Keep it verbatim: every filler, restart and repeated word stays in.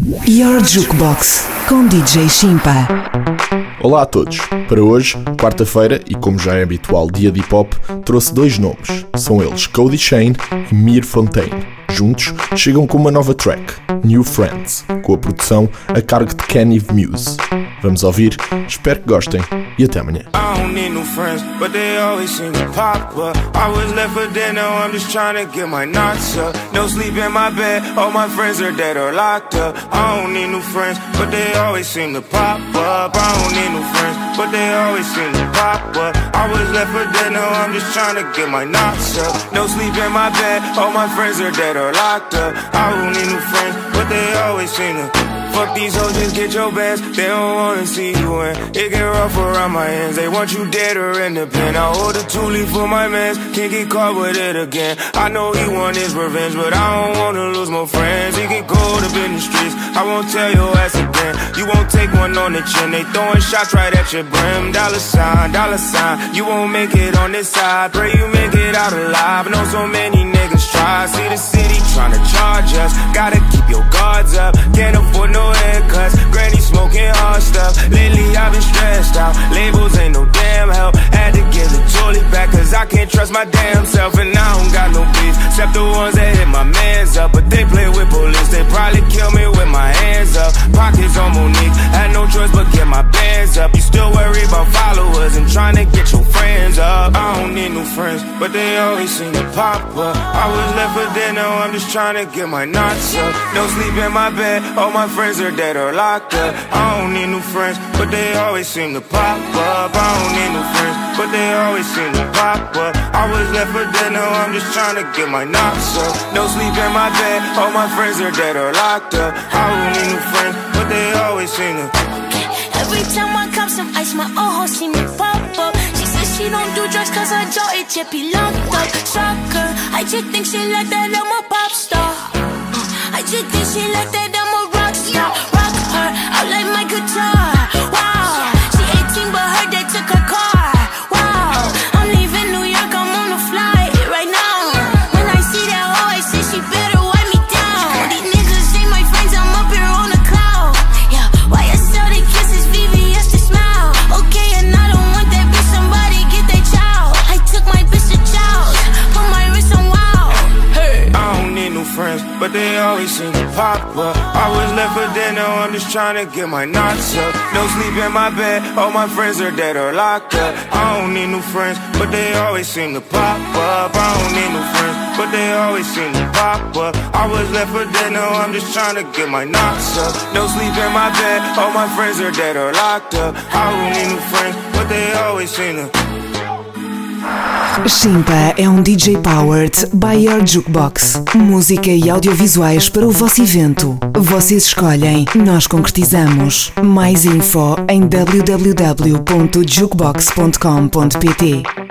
Your Jukebox com D J Shimpa. Olá a todos. Para hoje, quarta-feira, e como já é habitual dia de hip-hop, trouxe dois nomes. São eles Cody Shane e Mir Fontaine. Juntos, chegam com uma nova track, New Friends, com a produção a cargo de Kenny Muse. Vamos ouvir, espero que gostem e até amanhã. I don't need new friends, but they always seem to pop up. I was left for dead, now I'm just trying to get my knots up. No sleep in my bed, all my friends are dead or locked up. I don't need new friends, but they always seem to pop up. I don't need new friends, but they always seem to pop up. I was left for dead, now I'm just trying to get my knots up. No sleep in my bed, all my friends are dead or locked up. I don't need new friends, but they always seem to. Fuck these hoes, just get your bands. They don't wanna see you win. It get rough around my hands. They want you dead or in the pen. I hold a two-leaf for my mans. Can't get caught with it again. I know he want his revenge, but I don't wanna lose more friends. He get cold up in the streets. I won't tell your ass again. You won't take one on the chin. They throwing shots right at your brim. Dollar sign, dollar sign. You won't make it on this side. Pray you make it out alive. I know so many niggas try. See the city tryna charge us. Gotta keep your guards up. Can't afford no haircuts, granny smoking hard stuff. Lately I've been stressed out, labels ain't no damn help. Had to give the toilet back cause I can't trust my damn self. And I don't got no beef, except the ones that hit my mans up. But they play with police, they probably kill me with my hands up. Pockets on Monique, had no choice but get my bands up. You still worry about followers and trying to get your friends up. I don't need new friends, but they always seem to pop up. I was left for dead, now I'm just trying to get my knots up. No sleep in my bed, all my friends are dead or locked up. I don't need new friends, but they always seem to pop up. I don't need new friends, but they always seem to pop up. I was left for dead, now I'm just trying to get my knocks up. No sleep in my bed, all my friends are dead or locked up. I don't need new friends, but they always seem to. Every time I cop some ice, my ojo see me pop up. She says she don't do drugs cause her jaw it just be locked up. Shocker, I just think she like that, I'm a pop star. I just think she like that, I'm a rock star. Rock her, I like my guitar. Wow, she eighteen but her dad took her car. Wow, I'm leaving New York, I'm on a flight right now. When I see that hoe, I say she better wipe me down. These niggas ain't my friends, I'm up here on a cloud. Yeah, why I sell the kisses, V V S to smile. Okay, and I don't want that bitch, somebody get that child. I took my bitch to child, put my wrist on wild. Hey, I don't need new friends, but they always seem to pop up. I was left for dead, now I'm just trying to get my knots up. No sleep in my bed, all my friends are dead or locked up. I don't need new friends, but they always seem to pop up. I don't need new friends, but they always seem to pop up. I was left for dead, now I'm just trying to get my knots up. No sleep in my bed, all my friends are dead or locked up. I don't need new friends, but they always seem to. Shimpa é um D J powered by Your Jukebox. Música e audiovisuais para o vosso evento. Vocês escolhem, nós concretizamos. Mais info em w w w ponto jukebox ponto com ponto p t.